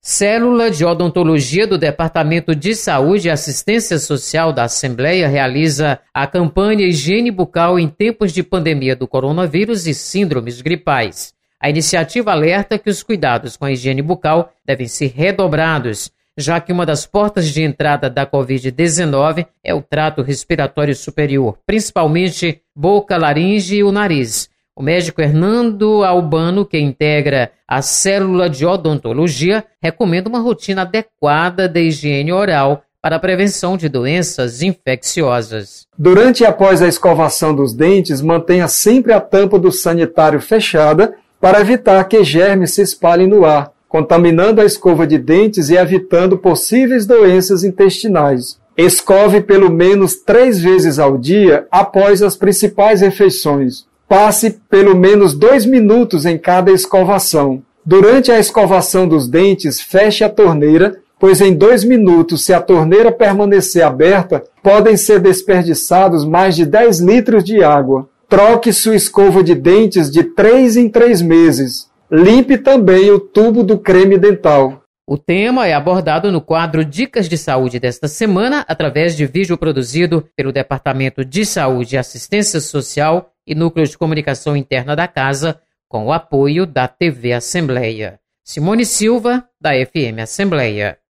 Célula de Odontologia do Departamento de Saúde e Assistência Social da Assembleia realiza a campanha Higiene Bucal em tempos de pandemia do coronavírus e síndromes gripais. A iniciativa alerta que os cuidados com a higiene bucal devem ser redobrados, já que uma das portas de entrada da Covid-19 é o trato respiratório superior, principalmente boca, laringe e o nariz. O médico Hernando Albano, que integra a Célula de Odontologia, recomenda uma rotina adequada de higiene oral para a prevenção de doenças infecciosas. Durante e após a escovação dos dentes, mantenha sempre a tampa do sanitário fechada para evitar que germes se espalhem no ar, contaminando a escova de dentes e evitando possíveis doenças intestinais. Escove pelo menos 3 vezes ao dia após as principais refeições. Passe pelo menos 2 minutos em cada escovação. Durante a escovação dos dentes, feche a torneira, pois em 2 minutos, se a torneira permanecer aberta, podem ser desperdiçados mais de 10 litros de água. Troque sua escova de dentes de 3 em 3 meses. Limpe também o tubo do creme dental. O tema é abordado no quadro Dicas de Saúde desta semana, através de vídeo produzido pelo Departamento de Saúde e Assistência Social e Núcleo de Comunicação Interna da Casa, com o apoio da TV Assembleia. Simone Silva, da FM Assembleia.